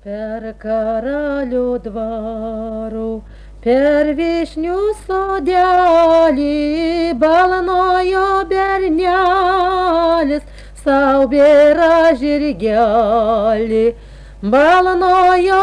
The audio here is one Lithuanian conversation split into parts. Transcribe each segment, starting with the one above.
Per karalių dvarų, per vyšnių sodelį balnojo bernelis, sau bėra žirgelį. Balnojo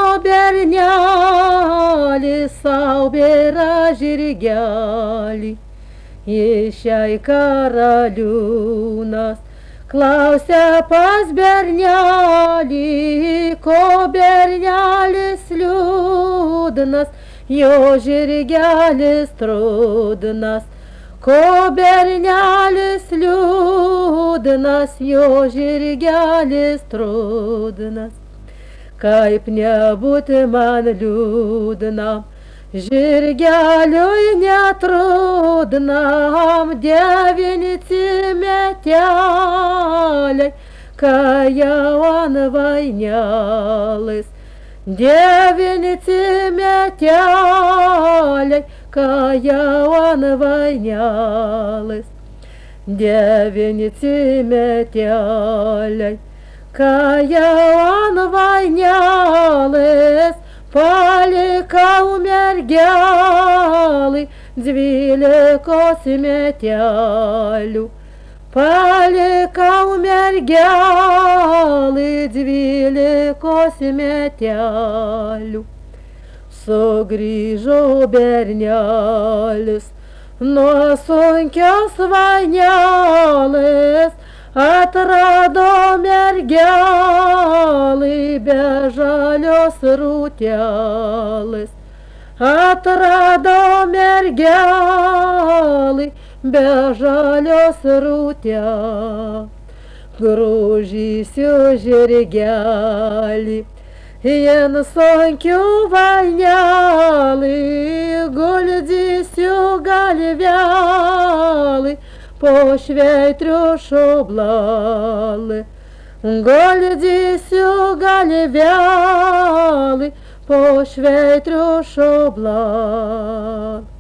bernelis, sau bėra žirgelį. Išei karaliūnas, klausia pas bernelį, ko bernelis liūdnas, jo žirgelis trūdnas. Ko bernelis liūdnas, jo žirgelis trūdnas. Kaip nebūti man liūdnam, žirgeliui netrūdnam, devynici meteliai, kai jau ant vainelės. Devynici meteliai, kai jau ant vainelės. Devynici meteliai, kai jau ant vainelės. Palikau mergelį 12 metelių. Palikau mergelį 12 metelių. Sugrįžo bernelis nuo sunkios vainelės, atrado mergelį be žalios rūtelės. Atrado mergelį be žalios rūtelės. Grožysiu žirgelį, ant sunkių vainelį, guldysiu galvelį po šveitriu šoblalį. Guldysiu galvelį po šveitriu šoblalį.